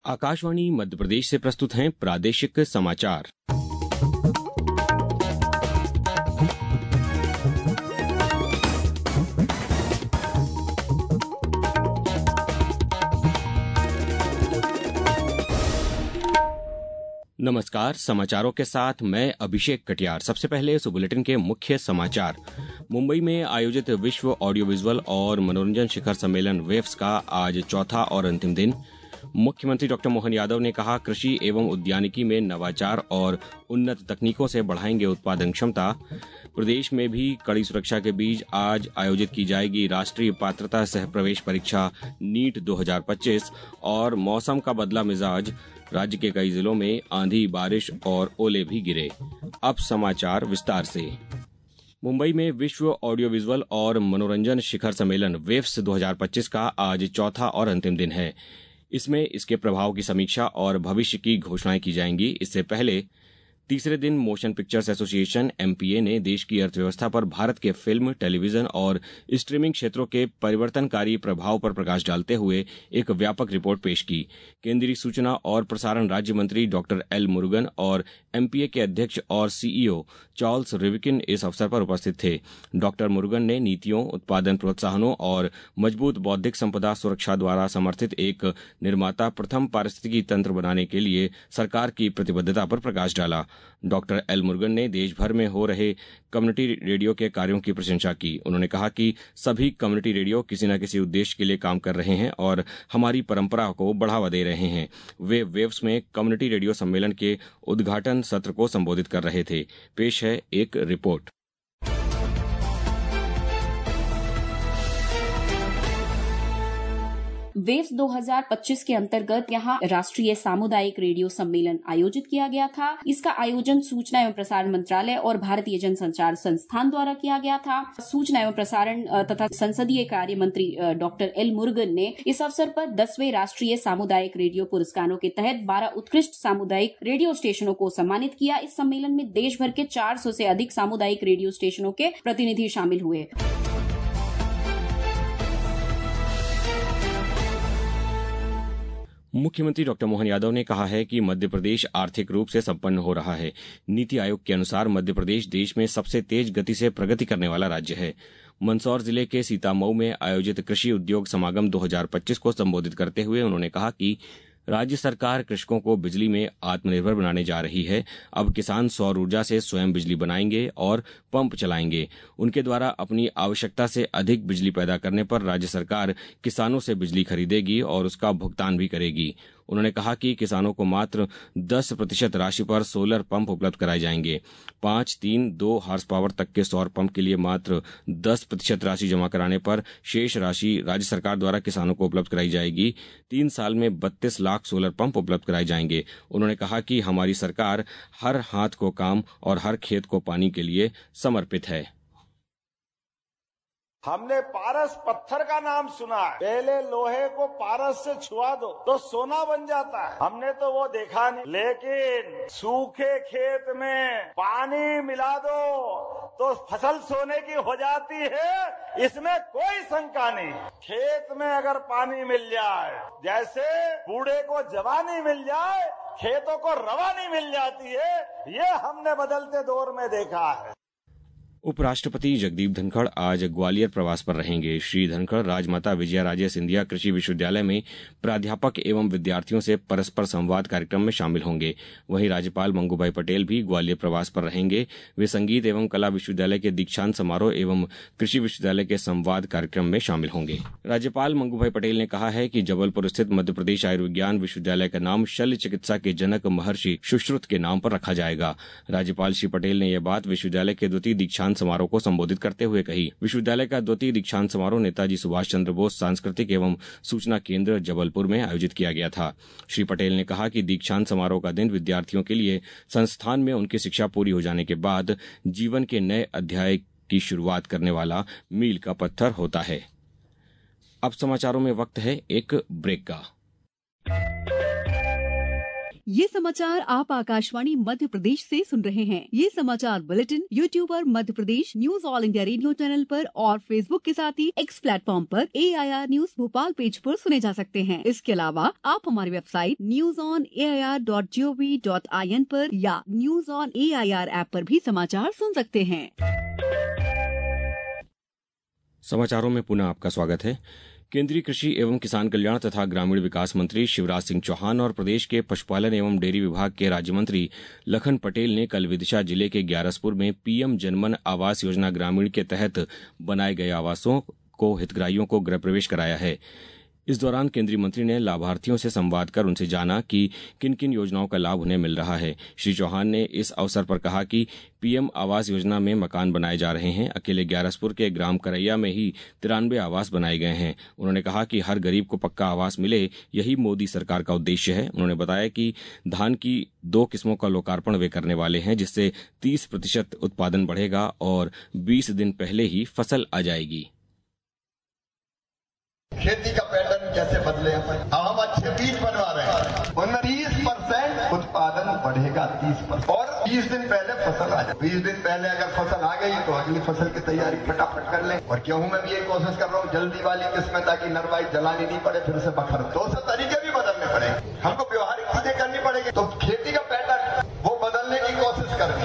आकाशवाणी मध्य प्रदेश से प्रस्तुत हैं प्रादेशिक समाचार। नमस्कार, समाचारों के साथ मैं अभिषेक कटियार। सबसे पहले इस बुलेटिन के मुख्य समाचार। मुंबई में आयोजित विश्व ऑडियो विजुअल और मनोरंजन शिखर सम्मेलन वेव्स का आज चौथा और अंतिम दिन। मुख्यमंत्री डॉक्टर मोहन यादव ने कहा, कृषि एवं उद्यानिकी में नवाचार और उन्नत तकनीकों से बढ़ाएंगे उत्पादन क्षमता। प्रदेश में भी कड़ी सुरक्षा के बीच आज आयोजित की जाएगी राष्ट्रीय पात्रता सह प्रवेश परीक्षा नीट 2025। और मौसम का बदला मिजाज, राज्य के कई जिलों में आंधी, बारिश और ओले भी गिरे। अब समाचार विस्तार से। मुंबई में विश्व ऑडियो विजुअल और मनोरंजन शिखर सम्मेलन वेव्स 2025 का आज चौथा और अंतिम दिन है। इसमें इसके प्रभाव की समीक्षा और भविष्य की घोषणाएं की जाएंगी। इससे पहले तीसरे दिन मोशन पिक्चर्स एसोसिएशन एमपीए ने देश की अर्थव्यवस्था पर भारत के फिल्म, टेलीविजन और स्ट्रीमिंग क्षेत्रों के परिवर्तनकारी प्रभाव पर प्रकाश डालते हुए एक व्यापक रिपोर्ट पेश की। केंद्रीय सूचना और प्रसारण राज्य मंत्री डॉक्टर एल मुरुगन और एमपीए के अध्यक्ष और सीईओ चार्ल्स रिविकिन इस अवसर पर उपस्थित थे। डॉक्टर मुरुगन ने नीतियों, उत्पादन प्रोत्साहनों और मजबूत बौद्धिक संपदा सुरक्षा द्वारा समर्थित एक निर्माता प्रथम पारिस्थितिकी तंत्र बनाने के लिए सरकार की प्रतिबद्धता पर प्रकाश डाला। डॉक्टर एल मुरुगन ने देश भर में हो रहे कम्युनिटी रेडियो के कार्यों की प्रशंसा की। उन्होंने कहा कि सभी कम्युनिटी रेडियो किसी न किसी उद्देश्य के लिए काम कर रहे हैं और हमारी परंपरा को बढ़ावा दे रहे हैं। वे वेव्स में कम्युनिटी रेडियो सम्मेलन के उद्घाटन सत्र को संबोधित कर रहे थे। पेश है एक रिपोर्ट। वेव्स 2025 के अंतर्गत यहाँ राष्ट्रीय सामुदायिक रेडियो सम्मेलन आयोजित किया गया था। इसका आयोजन सूचना एवं प्रसारण मंत्रालय और भारतीय जनसंचार संस्थान द्वारा किया गया था। सूचना एवं प्रसारण तथा संसदीय कार्य मंत्री डॉक्टर एल मुरुगन ने इस अवसर पर 10वें राष्ट्रीय सामुदायिक रेडियो पुरस्कारों के तहत 12 उत्कृष्ट सामुदायिक रेडियो स्टेशनों को सम्मानित किया। इस सम्मेलन में देश भर के 400 से अधिक सामुदायिक रेडियो स्टेशनों के प्रतिनिधि शामिल हुए। मुख्यमंत्री डॉक्टर मोहन यादव ने कहा है कि मध्य प्रदेश आर्थिक रूप से संपन्न हो रहा है। नीति आयोग के अनुसार मध्य प्रदेश देश में सबसे तेज गति से प्रगति करने वाला राज्य है। मंदसौर जिले के सीतामऊ में आयोजित कृषि उद्योग समागम 2025 को संबोधित करते हुए उन्होंने कहा कि राज्य सरकार कृषकों को बिजली में आत्मनिर्भर बनाने जा रही है। अब किसान सौर ऊर्जा से स्वयं बिजली बनाएंगे और पंप चलाएंगे। उनके द्वारा अपनी आवश्यकता से अधिक बिजली पैदा करने पर राज्य सरकार किसानों से बिजली खरीदेगी और उसका भुगतान भी करेगी। उन्होंने कहा कि किसानों को मात्र 10% राशि पर सोलर पंप उपलब्ध कराए जाएंगे। 5, 3, 2 हॉर्स पावर तक के सौर पंप के लिए मात्र 10% राशि जमा कराने पर शेष राशि राज्य सरकार द्वारा किसानों को उपलब्ध कराई जाएगी। 3 साल में 32 लाख सोलर पंप उपलब्ध कराए जाएंगे। उन्होंने कहा कि हमारी सरकार हर हाथ को काम और हर खेत को पानी के लिए समर्पित है। हमने पारस पत्थर का नाम सुना है। पहले लोहे को पारस से छुआ दो तो सोना बन जाता है। हमने तो वो देखा नहीं, लेकिन सूखे खेत में पानी मिला दो तो फसल सोने की हो जाती है। इसमें कोई शंका नहीं। खेत में अगर पानी मिल जाए, जैसे बूढ़े को जवानी मिल जाए, खेतों को रवानी मिल जाती है। ये हमने बदलते दौर में देखा है। उपराष्ट्रपति जगदीप धनखड़ आज ग्वालियर प्रवास पर रहेंगे। श्री धनखड़ राजमाता विजयाराजे सिंधिया कृषि विश्वविद्यालय में प्राध्यापक एवं विद्यार्थियों से परस्पर संवाद कार्यक्रम में शामिल होंगे। वहीं राज्यपाल मंगूभाई पटेल भी ग्वालियर प्रवास पर रहेंगे। वे संगीत एवं कला विश्वविद्यालय के दीक्षांत समारोह एवं कृषि विश्वविद्यालय के संवाद कार्यक्रम में शामिल होंगे। राज्यपाल मंगूभाई पटेल ने कहा है कि जबलपुर स्थित मध्य प्रदेश आयुर्विज्ञान विश्वविद्यालय का नाम शल्य चिकित्सा के जनक महर्षि सुश्रुत के नाम पर रखा जाएगा। राज्यपाल श्री पटेल ने यह बात विश्वविद्यालय के द्वितीय दीक्षांत समारोह को संबोधित करते हुए कही। विश्वविद्यालय का द्वितीय दीक्षांत समारोह नेताजी सुभाष चंद्र बोस सांस्कृतिक एवं सूचना केंद्र जबलपुर में आयोजित किया गया था। श्री पटेल ने कहा कि दीक्षांत समारोह का दिन विद्यार्थियों के लिए संस्थान में उनकी शिक्षा पूरी हो जाने के बाद जीवन के नए अध्याय की शुरुआत करने वाला मील का पत्थर होता है। अब समाचारों में वक्त है एक ब्रेक का। ये समाचार आप आकाशवाणी मध्य प्रदेश से सुन रहे हैं। ये समाचार बुलेटिन YouTube पर Madhya Pradesh news All India Radio channel पर और फेसबुक के साथ ही एक्स प्लेटफॉर्म पर AIR न्यूज भोपाल पेज पर सुने जा सकते हैं। इसके अलावा आप हमारी वेबसाइट newsonair.gov.in पर या न्यूज ऑन AIR ऐप पर भी समाचार सुन सकते हैं। समाचारों में पुनः आपका स्वागत है। केंद्रीय कृषि एवं किसान कल्याण तथा ग्रामीण विकास मंत्री शिवराज सिंह चौहान और प्रदेश के पशुपालन एवं डेयरी विभाग के राज्य मंत्री लखन पटेल ने कल विदिशा जिले के ग्यारसपुर में PM जनमन आवास योजना ग्रामीण के तहत बनाए गए आवासों को हितग्राहियों को गृह प्रवेश कराया है। इस दौरान केंद्रीय मंत्री ने लाभार्थियों से संवाद कर उनसे जाना कि किन किन योजनाओं का लाभ उन्हें मिल रहा है। श्री चौहान ने इस अवसर पर कहा कि PM आवास योजना में मकान बनाए जा रहे हैं। अकेले ग्यारसपुर के ग्राम करैया में ही 93 आवास बनाए गए हैं। उन्होंने कहा कि हर गरीब को पक्का आवास मिले, यही मोदी सरकार का उद्देश्य है। उन्होंने बताया कि धान की 2 किस्मों का लोकार्पण वे करने वाले हैं, जिससे 30% उत्पादन बढ़ेगा और 20 दिन पहले ही फसल आ जाएगी। खेती का पैटर्न कैसे बदले अब हम अच्छे बीज बनवा रहे हैं, उनमें 30% उत्पादन बढ़ेगा, 30% और 20 दिन पहले फसल आ जाए। 20 दिन पहले अगर फसल आ गई तो अगली फसल की तैयारी फटाफट कर लें। और गेहूं में भी ये कोशिश कर रहा हूँ जल्दी वाली किस्में, ताकि नरवाई जलानी नहीं पड़े, फिर से बखर 200 तरीके भी बदलने पड़ेंगे, हमको व्यवहारिक चीजें करनी पड़ेगी। तो खेती का पैटर्न वो बदलने की कोशिश करनी।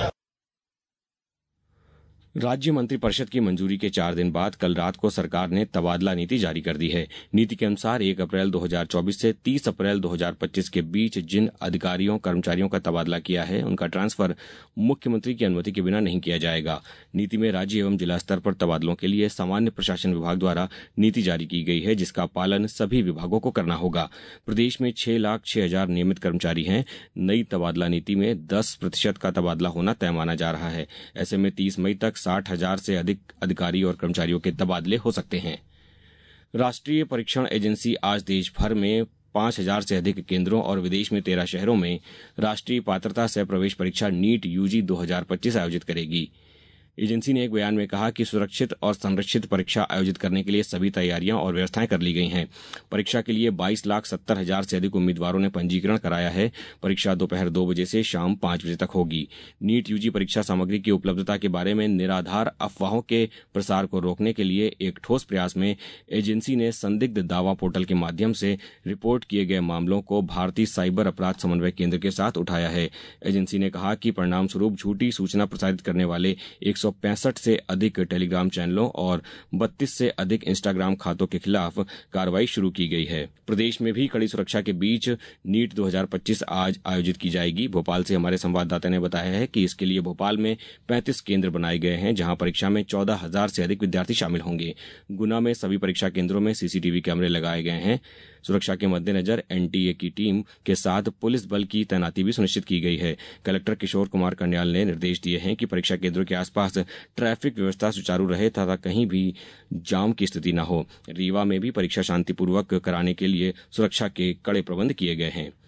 राज्य मंत्रिपरिषद की मंजूरी के 4 दिन बाद कल रात को सरकार ने तबादला नीति जारी कर दी है। नीति के अनुसार 1 अप्रैल 2024 से 30 अप्रैल 2025 के बीच जिन अधिकारियों कर्मचारियों का तबादला किया है, उनका ट्रांसफर मुख्यमंत्री की अनुमति के बिना नहीं किया जाएगा। नीति में राज्य एवं जिला स्तर पर तबादलों के लिए सामान्य प्रशासन विभाग द्वारा नीति जारी की गई है, जिसका पालन सभी विभागों को करना होगा। प्रदेश में 6,06,000 नियमित कर्मचारी हैं। नई तबादला नीति में 10% का तबादला होना तय माना जा रहा है। ऐसे में 30 मई तक 60,000 से अधिक अधिकारी और कर्मचारियों के तबादले हो सकते हैं। राष्ट्रीय परीक्षण एजेंसी आज देश भर में 5,000 से अधिक केंद्रों और विदेश में 13 शहरों में राष्ट्रीय पात्रता सह प्रवेश परीक्षा नीट UG 2025 आयोजित करेगी। एजेंसी ने एक बयान में कहा कि सुरक्षित और संरक्षित परीक्षा आयोजित करने के लिए सभी तैयारियां और व्यवस्थाएं कर ली गई हैं। परीक्षा के लिए 22,70,000 से अधिक उम्मीदवारों ने पंजीकरण कराया है। परीक्षा दोपहर 2 बजे से शाम 5 बजे तक होगी। नीट UG परीक्षा सामग्री की उपलब्धता के बारे में निराधार अफवाहों के प्रसार को रोकने के लिए एक ठोस प्रयास में एजेंसी ने संदिग्ध दावा पोर्टल के माध्यम से रिपोर्ट किए गए मामलों को भारतीय साइबर अपराध समन्वय केंद्र के साथ उठाया है। एजेंसी ने कहा कि परिणाम स्वरूप झूठी सूचना प्रसारित करने वाले 165 से अधिक टेलीग्राम चैनलों और 32 से अधिक इंस्टाग्राम खातों के खिलाफ कार्रवाई शुरू की गई है। प्रदेश में भी कड़ी सुरक्षा के बीच नीट 2025 आज आयोजित की जाएगी। भोपाल से हमारे संवाददाता ने बताया है कि इसके लिए भोपाल में 35 केंद्र बनाए गए हैं, जहां परीक्षा में 14,000 से अधिक विद्यार्थी शामिल होंगे। गुना में सभी परीक्षा केंद्रों में CCTV कैमरे लगाए गए हैं। सुरक्षा के मद्देनजर NTA की टीम के साथ पुलिस बल की तैनाती भी सुनिश्चित की गई है। कलेक्टर किशोर कुमार कन्याल ने निर्देश दिए हैं कि परीक्षा केंद्रों के आसपास ट्रैफिक व्यवस्था सुचारू रहे तथा कहीं भी जाम की स्थिति न हो। रीवा में भी परीक्षा शांतिपूर्वक कराने के लिए सुरक्षा के कड़े प्रबंध किए गए हैं।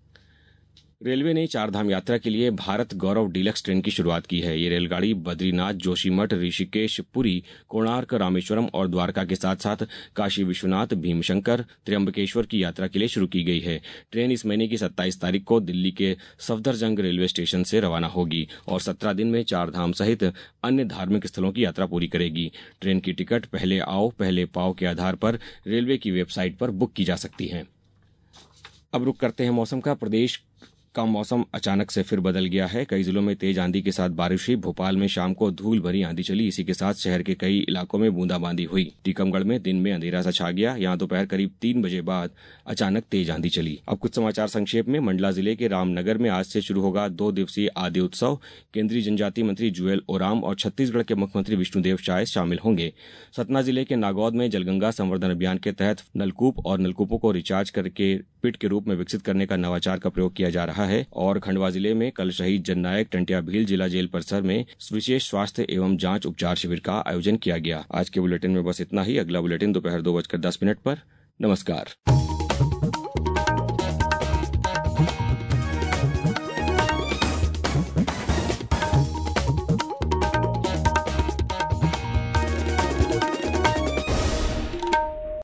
रेलवे ने 4 धाम यात्रा के लिए भारत गौरव डीलक्स ट्रेन की शुरुआत की है। ये रेलगाड़ी बद्रीनाथ, जोशीमठ, ऋषिकेश, पुरी, कोणार्क, रामेश्वरम और द्वारका के साथ साथ काशी विश्वनाथ, भीमशंकर, त्र्यंबकेश्वर की यात्रा के लिए शुरू की गई है। ट्रेन इस महीने की 27 तारीख को दिल्ली के सफदरजंग रेलवे स्टेशन से रवाना होगी और 17 दिन में 4 धाम सहित अन्य धार्मिक स्थलों की यात्रा पूरी करेगी। ट्रेन की टिकट पहले आओ पहले पाओ के आधार पर रेलवे की वेबसाइट पर बुक की जा सकती है। अब रुक करते हैं मौसम का। प्रदेश का मौसम अचानक से फिर बदल गया है। कई जिलों में तेज आंधी के साथ बारिश हुई। भोपाल में शाम को धूल भरी आंधी चली। इसी के साथ शहर के कई इलाकों में बूंदाबांदी हुई। टीकमगढ़ में दिन में अंधेरा सा छा गया। यहां दोपहर करीब 3 बजे बाद अचानक तेज आंधी चली। अब कुछ समाचार संक्षेप में। मंडला जिले के रामनगर में आज से शुरू होगा 2 दिवसीय आदि उत्सव। केंद्रीय जनजातीय मंत्री जुएल ओराम और छत्तीसगढ़ के मुख्यमंत्री विष्णुदेव साय शामिल होंगे। सतना जिले के नागौद में जलगंगा संवर्धन अभियान के तहत नलकूप और नलकूपों को रिचार्ज करके पिट के रूप में विकसित करने का नवाचार का प्रयोग किया जा रहा है। और खंडवा जिले में कल शहीद जननायक टंटिया भील जिला जेल परिसर में विशेष स्वास्थ्य एवं जांच उपचार शिविर का आयोजन किया गया। आज के बुलेटिन में बस इतना ही। अगला बुलेटिन दोपहर 2:10 पर। नमस्कार।